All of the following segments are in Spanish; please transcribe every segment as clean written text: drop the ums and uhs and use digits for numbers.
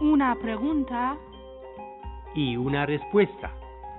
una pregunta y una respuesta.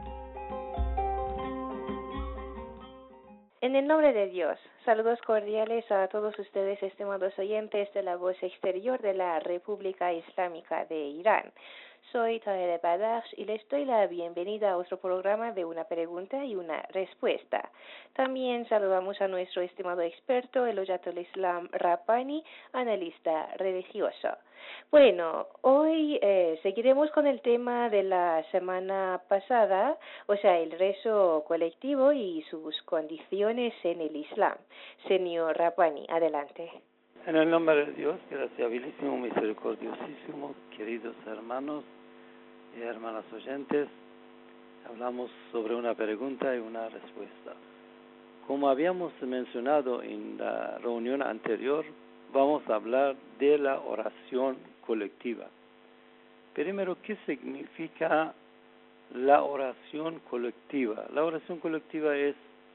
En el nombre de Dios, saludos cordiales a todos ustedes, estimados oyentes de la voz exterior de la República Islámica de Irán. Soy Tahireh Badakhsh y les doy la bienvenida a otro programa de una pregunta y una respuesta. También saludamos a nuestro estimado experto, el Hojatul Islam Rabbani, analista religioso. Bueno, hoy seguiremos con el tema de la semana pasada, o sea, el rezo colectivo y sus condiciones en el Islam. Señor Rabbani, adelante. En el nombre de Dios, graciabilísimo, misericordiosísimo, queridos hermanos y hermanas oyentes, hablamos sobre una pregunta y una respuesta. Como habíamos mencionado en la reunión anterior, vamos a hablar de la oración colectiva. Primero, ¿qué significa la oración colectiva? La oración colectiva es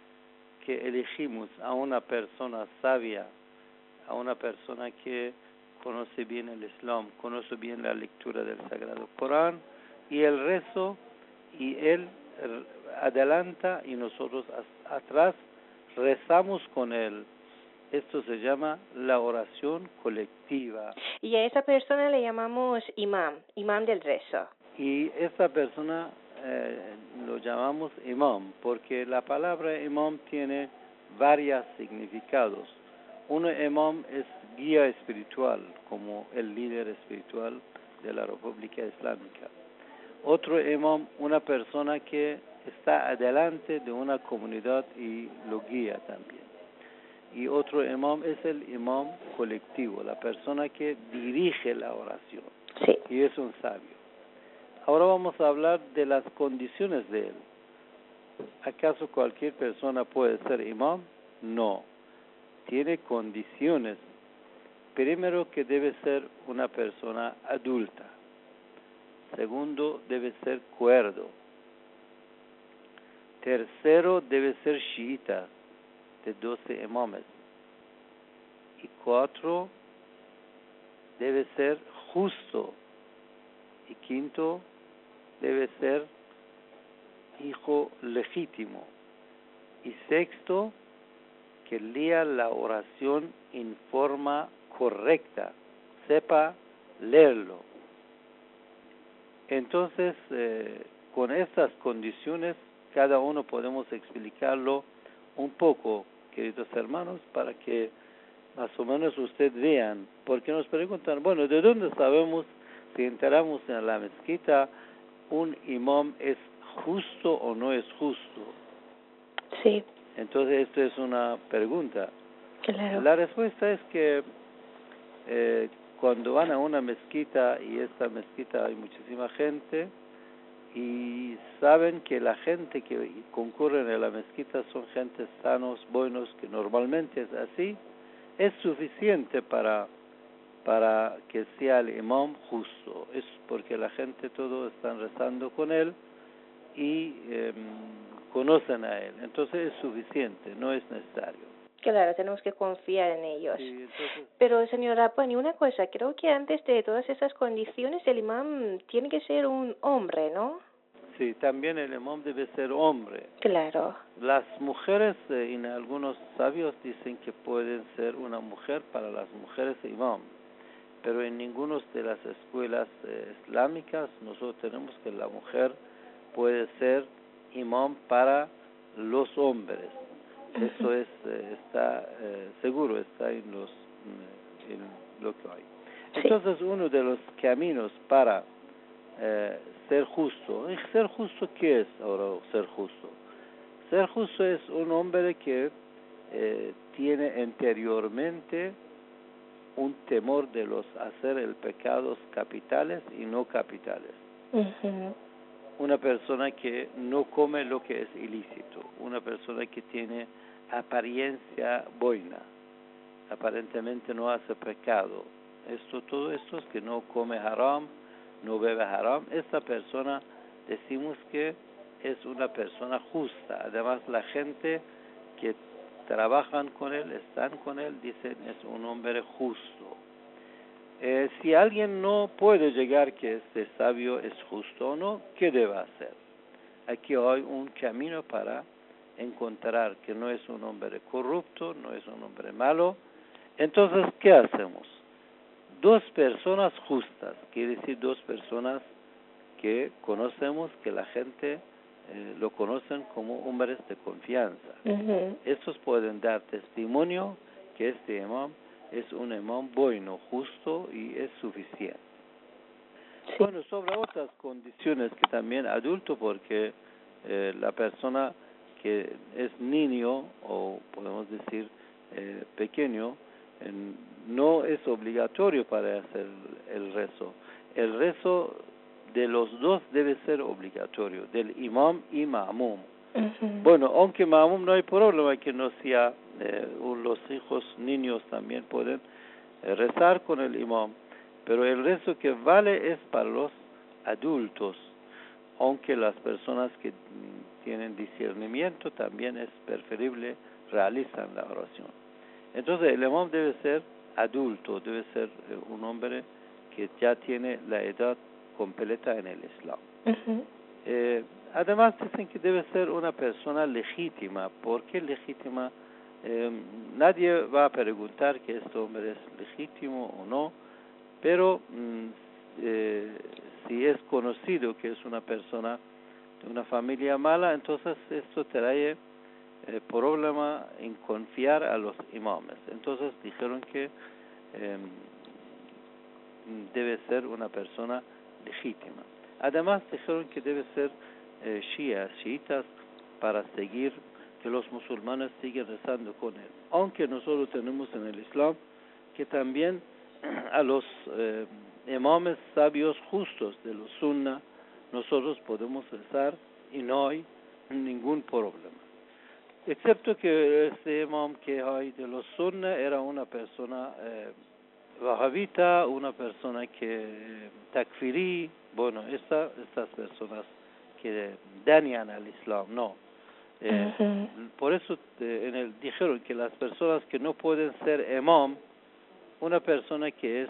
que elegimos a una persona sabia, a una persona que conoce bien el Islam, conoce bien la lectura del Sagrado Corán y el rezo, y él adelanta y nosotros atrás rezamos con él. Esto se llama la oración colectiva. Y a esa persona le llamamos imam del rezo. Y esa persona lo llamamos imam, porque la palabra imam tiene varios significados. Uno, imam es guía espiritual, como el líder espiritual de la República Islámica. Otro imam, una persona que está adelante de una comunidad y lo guía también. Y otro imam es el imam colectivo, la persona que dirige la oración. Sí. Y es un sabio. Ahora vamos a hablar de las condiciones de él. ¿Acaso cualquier persona puede ser imam? No. Tiene condiciones. Primero, que debe ser una persona adulta. Segundo, debe ser cuerdo. Tercero, debe ser chiita, de 12 imames. Y 4, debe ser justo. Y 5, debe ser hijo legítimo. Y 6, que lea la oración en forma correcta, sepa leerlo. Entonces, con estas condiciones, cada uno podemos explicarlo un poco, queridos hermanos, para que más o menos ustedes vean. Porque nos preguntan, bueno, ¿de dónde sabemos si entramos en la mezquita un imam es justo o no es justo? Sí. Entonces, esto es una pregunta. Claro. La respuesta es que cuando van a una mezquita, y esta mezquita hay muchísima gente, y saben que la gente que concurre a la mezquita son gente sanos, buenos, que normalmente es así, es suficiente para que sea el imam justo. Es porque la gente todos están rezando con él y conocen a él. Entonces es suficiente, no es necesario. Claro, tenemos que confiar en ellos. Sí, entonces, Pero, señor Rabbani, una cosa, creo que antes de todas esas condiciones el imam tiene que ser un hombre, ¿no? sí, también el imam debe ser hombre. Claro. Las mujeres, en algunos sabios dicen que pueden ser una mujer para las mujeres imam, pero en ninguna de las escuelas islámicas nosotros tenemos que la mujer puede ser imam para los hombres. Eso es está seguro, está en lo que hay. Entonces, uno de los caminos para ser justo. ¿Ser justo qué es ahora ser justo? Ser justo es un hombre que tiene anteriormente un temor de los hacer el pecados capitales y no capitales. Uh-huh. Una persona que no come lo que es ilícito, una persona que tiene apariencia buena, aparentemente no hace pecado. Todo esto es que no come haram, no bebe haram. Esta persona decimos que es una persona justa. Además, la gente que trabajan con él, están con él, dicen es un hombre justo. Si alguien no puede llegar que este sabio es justo o no, ¿qué debe hacer? Aquí hay un camino para encontrar que no es un hombre corrupto, no es un hombre malo. Entonces, ¿qué hacemos? Dos personas justas, quiere decir dos personas que conocemos, que la gente lo conocen como hombres de confianza. Estos pueden dar testimonio que este imam es un imam bueno, justo y es suficiente. Sí. Bueno, sobre otras condiciones que también adulto, porque la persona que es niño o podemos decir pequeño, no es obligatorio para hacer el rezo. El rezo de los dos debe ser obligatorio, del imam y ma'mum. Bueno, aunque ma'mum no hay problema que no sea, los hijos niños también pueden rezar con el imam, pero el rezo que vale es para los adultos, aunque las personas que tienen discernimiento también es preferible realizan la oración. Entonces el imam debe ser adulto, debe ser un hombre que ya tiene la edad completa en el Islam. Además dicen que debe ser una persona legítima. ¿Por qué legítima? Nadie va a preguntar que este hombre es legítimo o no, pero si es conocido que es una persona de una familia mala, entonces esto trae problema en confiar a los imames. Entonces dijeron que debe ser una persona legítima. Además dijeron que debe ser chiitas, para seguir que los musulmanes siguen rezando con él. Aunque nosotros tenemos en el Islam que también a los imames sabios justos de los sunnah nosotros podemos rezar y no hay ningún problema. Excepto que este imam que hay de los sunnah era una persona wahabita, una persona que takfirí, bueno, estas personas que dañan al Islam, no. Por eso dijeron que las personas que no pueden ser imam, una persona que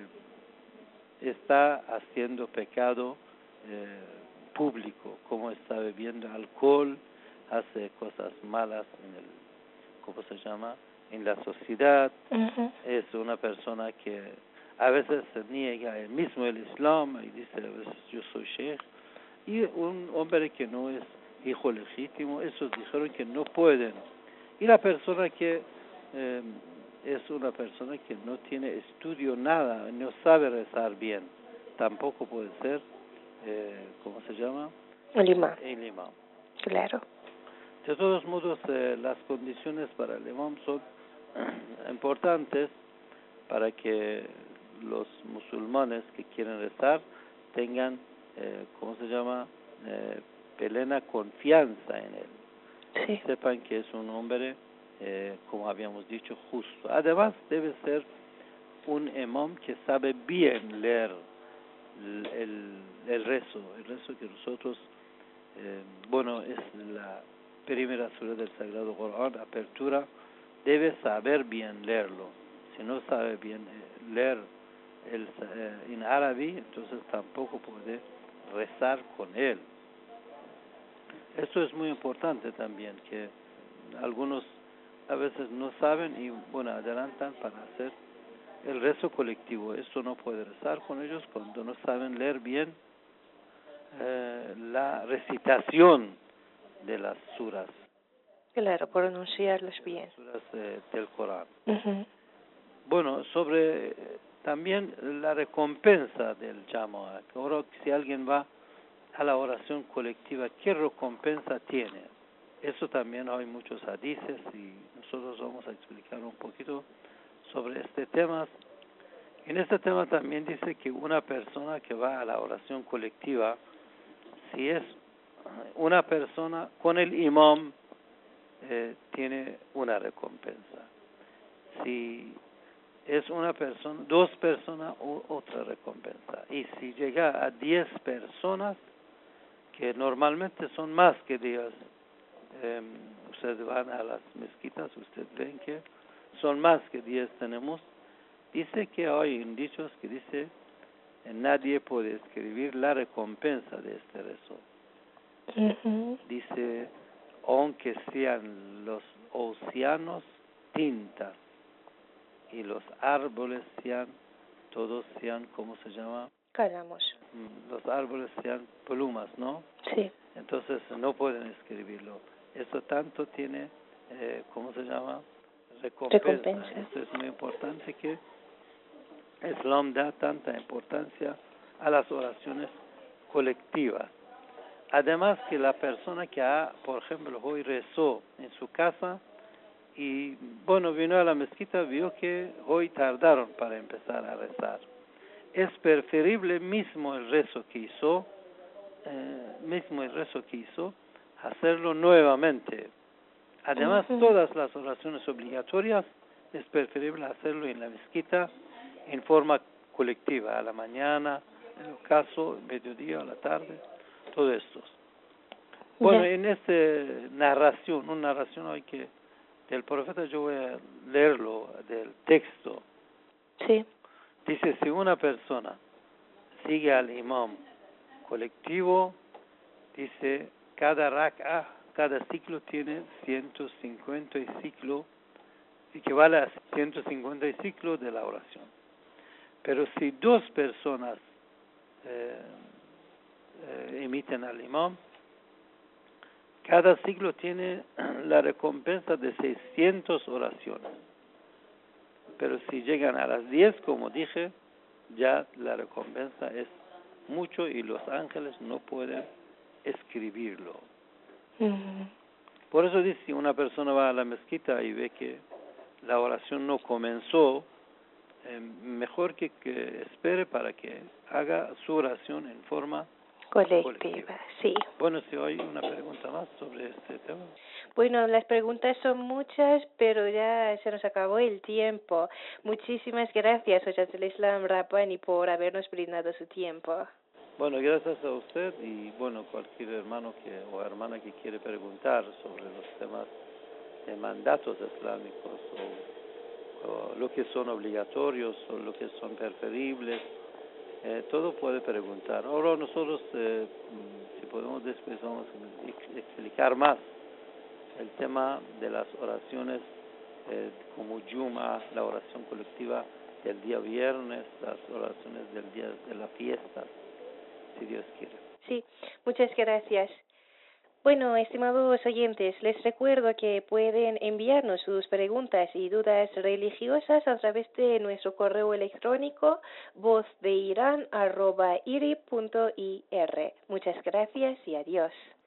está haciendo pecado público, como está bebiendo alcohol, hace cosas malas ¿cómo se llama?, en la sociedad. Es una persona que a veces se niega el mismo el Islam y dice a veces yo soy sheikh, y un hombre que no es hijo legítimo, esos dijeron que no pueden. Y la persona que es una persona que no tiene estudio nada, no sabe rezar bien, tampoco puede ser ¿cómo se llama? El imam. El imam. Claro. De todos modos, las condiciones para el imam son importantes para que los musulmanes que quieren rezar tengan, ¿cómo se llama?, plena confianza en él. Sí. Sepan que es un hombre, como habíamos dicho, justo. Además, debe ser un imam que sabe bien leer el rezo que nosotros, bueno, es la primera sura del Sagrado Corán, apertura, debe saber bien leerlo. Si no sabe bien leer en árabe, entonces tampoco puede rezar con él. Esto es muy importante también, que algunos a veces no saben y bueno, adelantan para hacer el rezo colectivo. Esto no puede rezar con ellos cuando no saben leer bien la recitación de las suras. Claro, pronunciarlas bien. Suras del Corán. Bueno, sobre también la recompensa del Jama'a. Ahora, si alguien va a la oración colectiva, ¿qué recompensa tiene? Eso también hay muchos hadices y nosotros vamos a explicar un poquito sobre este tema. En este tema también dice que una persona que va a la oración colectiva, si es una persona con el imam, tiene una recompensa. Si es una persona, dos personas, otra recompensa. Y si llega a 10 personas, que normalmente son más que 10, ustedes van a las mezquitas, ustedes ven que son más que 10 tenemos, Dice que hay un dicho que dice, nadie puede escribir la recompensa de este rezo. Ujú. Dice, aunque sean los océanos tintas y los árboles todos sean, ¿cómo se llama? Cálamos. Los árboles sean plumas, ¿no? Sí. Entonces no pueden escribirlo. Eso tanto tiene, ¿cómo se llama? Recompensa. Esto es muy importante, que Islam da tanta importancia a las oraciones colectivas. Además que la persona que por ejemplo, hoy rezó en su casa y, bueno, vino a la mezquita, vio que hoy tardaron para empezar a rezar. Es preferible mismo el rezo que hizo, hacerlo nuevamente. Además, todas las oraciones obligatorias es preferible hacerlo en la mezquita en forma colectiva, a la mañana, en el caso, mediodía, a la tarde, todo esto. Bueno, en esta narración, una narración hoy que del profeta, yo voy a leerlo del texto. Sí. Dice, si una persona sigue al imam colectivo, dice, cada rak'ah, cada ciclo tiene 150 ciclos, equivale a 150 ciclos de la oración. Pero si dos personas imiten al imam, cada ciclo tiene la recompensa de 600 oraciones. Pero si llegan a las 10, como dije, ya la recompensa es mucho y los ángeles no pueden escribirlo. Por eso dice, si una persona va a la mezquita y ve que la oración no comenzó, mejor que espere para que haga su oración en forma colectiva. Sí. Bueno, si hay una pregunta más sobre este tema. Bueno, las preguntas son muchas, pero ya se nos acabó el tiempo. Muchísimas gracias, Hojat al-Islam Rabbani, por habernos brindado su tiempo. Bueno, gracias a usted y, bueno, cualquier hermano o hermana que quiere preguntar sobre los temas de mandatos islámicos o lo que son obligatorios o lo que son preferibles, todo puede preguntar. Ahora nosotros, si podemos, después vamos a explicar más el tema de las oraciones como Juma, la oración colectiva del día viernes, las oraciones del día de la fiesta, si Dios quiere. Sí, muchas gracias. Bueno, estimados oyentes, les recuerdo que pueden enviarnos sus preguntas y dudas religiosas a través de nuestro correo electrónico vozdeiran@iri.ir. Muchas gracias y adiós.